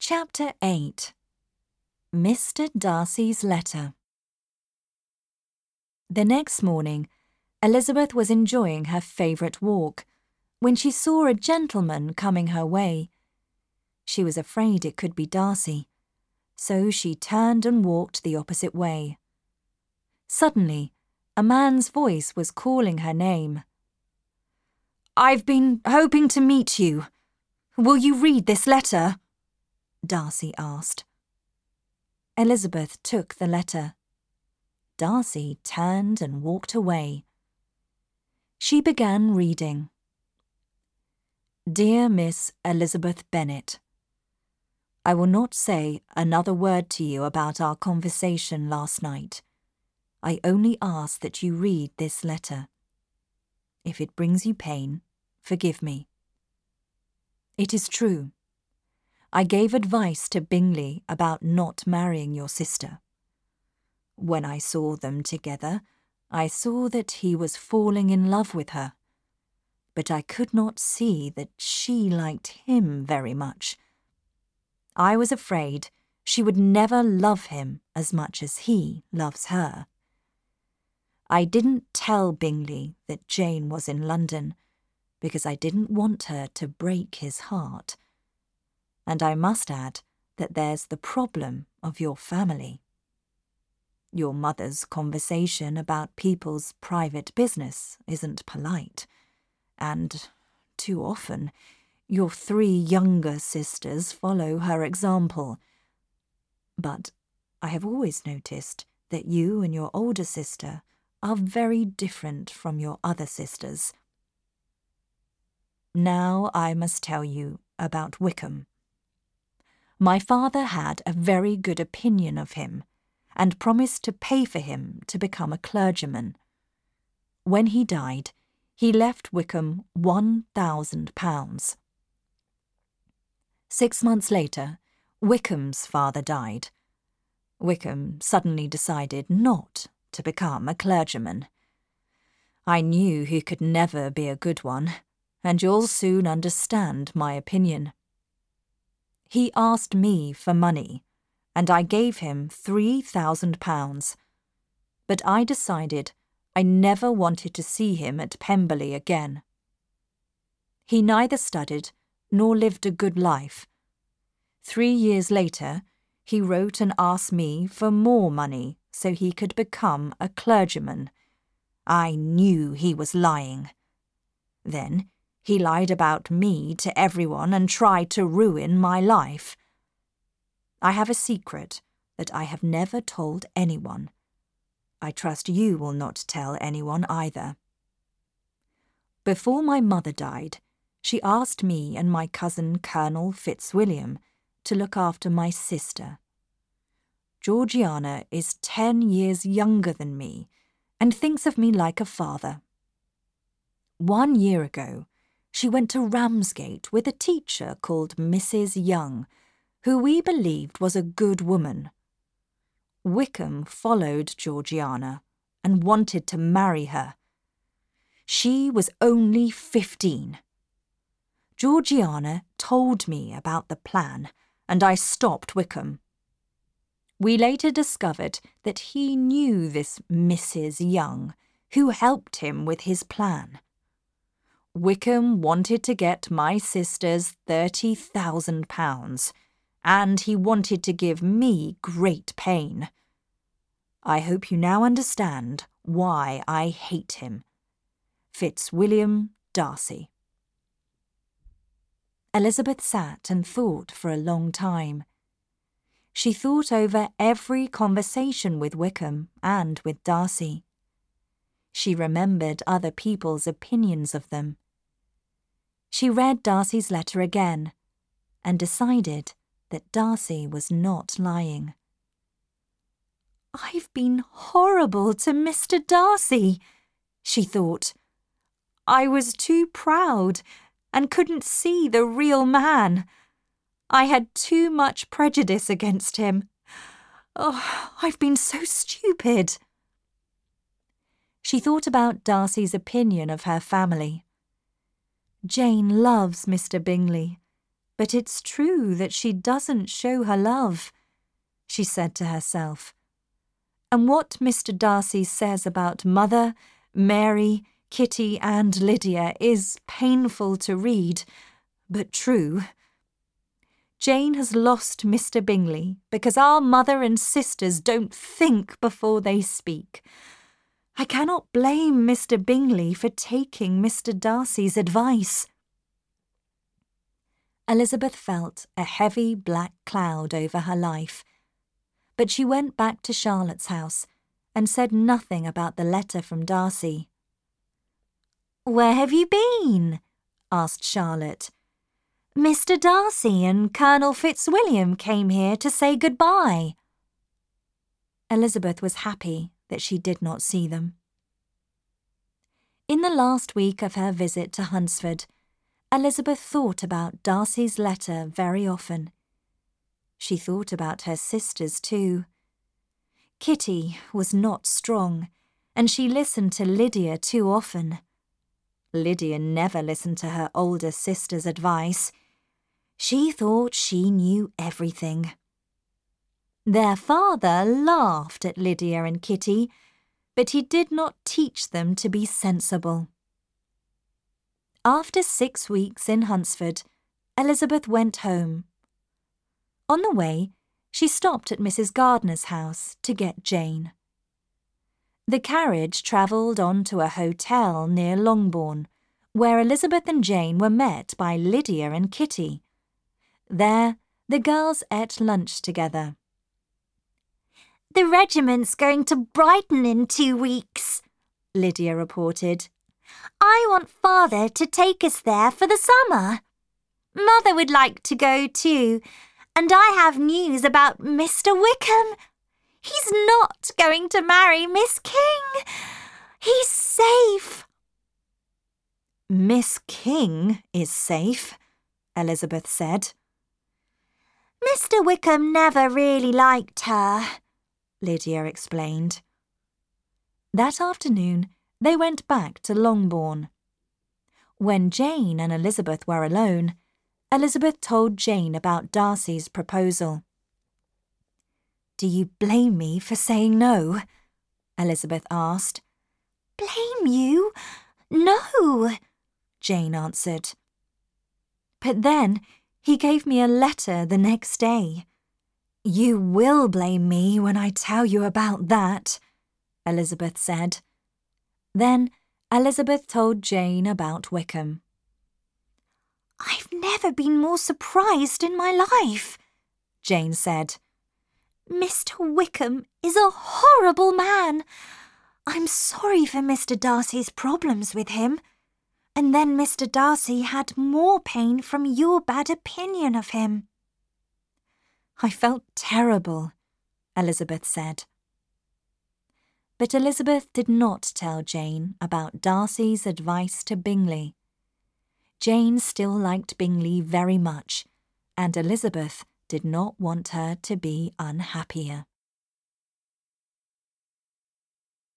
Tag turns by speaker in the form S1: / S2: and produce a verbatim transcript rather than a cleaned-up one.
S1: Chapter eight. Mister Darcy's Letter. The next morning, Elizabeth was enjoying her favourite walk when she saw a gentleman coming her way. She was afraid it could be Darcy, so she turned and walked the opposite way. Suddenly, a man's voice was calling her name. "I've been hoping to meet you. Will you read this letter?" Darcy asked. Elizabeth took the letter. Darcy turned and walked away. She began reading. Dear Miss Elizabeth Bennet, I will not say another word to you about our conversation last night. I only ask that you read this letter. If it brings you pain, forgive me. It is true. I gave advice to Bingley about not marrying your sister. When I saw them together, I saw that he was falling in love with her, but I could not see that she liked him very much. I was afraid she would never love him as much as he loves her. I didn't tell Bingley that Jane was in London, because I didn't want her to break his heart. And I must add that there's the problem of your family. Your mother's conversation about people's private business isn't polite, and, too often, your three younger sisters follow her example. But I have always noticed that you and your older sister are very different from your other sisters. Now I must tell you about Wickham. My father had a very good opinion of him, and promised to pay for him to become a clergyman. When he died, he left Wickham one thousand pounds. Six months later, Wickham's father died. Wickham suddenly decided not to become a clergyman. I knew he could never be a good one, and you'll soon understand my opinion. He asked me for money, and I gave him three thousand pounds. But I decided I never wanted to see him at Pemberley again. He neither studied nor lived a good life. Three years later, he wrote and asked me for more money so he could become a clergyman. I knew he was lying. Then he lied about me to everyone and tried to ruin my life. I have a secret that I have never told anyone. I trust you will not tell anyone either. Before my mother died, she asked me and my cousin Colonel Fitzwilliam to look after my sister. Georgiana is ten years younger than me and thinks of me like a father. One year ago, she went to Ramsgate with a teacher called Missus Young, who we believed was a good woman. Wickham followed Georgiana and wanted to marry her. She was only fifteen. Georgiana told me about the plan, and I stopped Wickham. We later discovered that he knew this Missus Young, who helped him with his plan. Wickham wanted to get my sister's thirty thousand pounds, and he wanted to give me great pain. I hope you now understand why I hate him. Fitzwilliam Darcy. Elizabeth sat and thought for a long time. She thought over every conversation with Wickham and with Darcy. She remembered other people's opinions of them. She read Darcy's letter again and decided that Darcy was not lying. "I've been horrible to Mister Darcy," she thought. "I was too proud and couldn't see the real man. I had too much prejudice against him. Oh, I've been so stupid." She thought about Darcy's opinion of her family. Jane loves Mister Bingley, But it's true that she doesn't show her love, she said to herself. And what Mister Darcy says about Mother, Mary, Kitty and Lydia is painful to read, but true. Jane has lost Mister Bingley because our mother and sisters don't think before they speak. I cannot blame Mister Bingley for taking Mister Darcy's advice. Elizabeth felt a heavy black cloud over her life, but she went back to Charlotte's house and said nothing about the letter from Darcy. "Where have you been?" asked Charlotte. "Mister Darcy and Colonel Fitzwilliam came here to say goodbye." Elizabeth was happy that she did not see them. In the last week of her visit to Hunsford, Elizabeth thought about Darcy's letter very often. She thought about her sisters too. Kitty was not strong, and she listened to Lydia too often. Lydia never listened to her older sister's advice. She thought she knew everything. Their father laughed at Lydia and Kitty, but he did not teach them to be sensible. After six weeks in Hunsford, Elizabeth went home. On the way, she stopped at Missus Gardner's house to get Jane. The carriage travelled on to a hotel near Longbourn, where Elizabeth and Jane were met by Lydia and Kitty. There, the girls ate lunch together. "The regiment's going to Brighton in two weeks," Lydia reported. "I want Father to take us there for the summer. Mother would like to go too, and I have news about Mister Wickham. He's not going to marry Miss King. He's safe." "Miss King is safe," Elizabeth said. "Mister Wickham never really liked her," Lydia explained. That afternoon, they went back to Longbourn. When Jane and Elizabeth were alone, Elizabeth told Jane about Darcy's proposal. "Do you blame me for saying no?" Elizabeth asked. "Blame you? No," Jane answered. "But then he gave me a letter the next day." "You will blame me when I tell you about that," Elizabeth said. Then Elizabeth told Jane about Wickham. "I've never been more surprised in my life," Jane said. "Mister Wickham is a horrible man. I'm sorry for Mister Darcy's problems with him. And then Mister Darcy had more pain from your bad opinion of him." "I felt terrible," Elizabeth said. But Elizabeth did not tell Jane about Darcy's advice to Bingley. Jane still liked Bingley very much, and Elizabeth did not want her to be unhappier.